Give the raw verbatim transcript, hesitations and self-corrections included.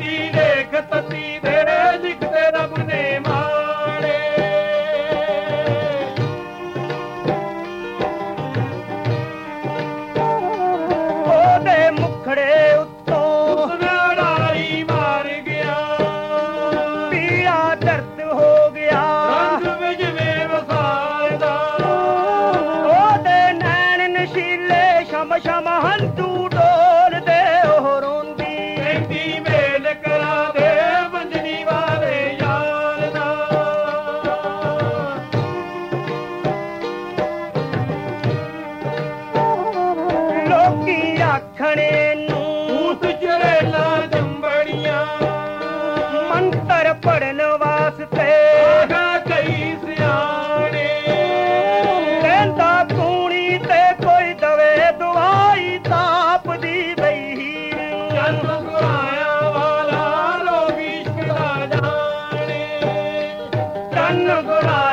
ਤਤੀ ਦੇਖ ਤਤੀ ਦੇ ਲਿਖਦੇ ਰੱਬ ਨੇ ਮਾੜੇ। ਉਹਦੇ ਮੁਖੜੇ ਉੱਤੋਂ ਉਸਨਾੜਾਈ ਮਾਰ ਗਿਆ, ਪੀੜਾ ਦਰਦ ਹੋ ਗਿਆ ਰੰਗ ਵਿੱਚ ਬੇਵਫਾ ਦਾ। ਉਹਦੇ ਨੈਣ ਨਸ਼ੀਲੇ ਸ਼ਮ ਸ਼ਮ ਹੰਝੂ ਡੋਲਦੇ ਉਹ ਰੋਂਦੀ, ਕਹਿੰਦੀ ਮੇਲ ਕਰਾ ਦੇ ਬੰਜਣੀ ਵਾਲੇ ਯਾਰ ਦਾ। ਲੋਕੀ ਆਖਣੇ ਨੂੰ ਭੂਤ ਚੜੇਲਾ ਜੰਬੜੀਆਂ, ਮੰਤਰ ਪੜਨ ਵਾਸਤੇ ਆਗਾ ਕਈ ਸਿਆਣੇ। ਕਹਿੰਦਾ ਕੂਣੀ ਤੇ ਕੋਈ ਦਵੇ ਦਵਾਈ ਤਾਪ ਦੀ ਬਈ ਜਨ ਗੁਰਾਇਆ ਵਾਲਾ ਰੋਗ ਇਸ਼ਕ ਦਾ ਜਾਣੇ। ਤਨ ਗੁਰਾ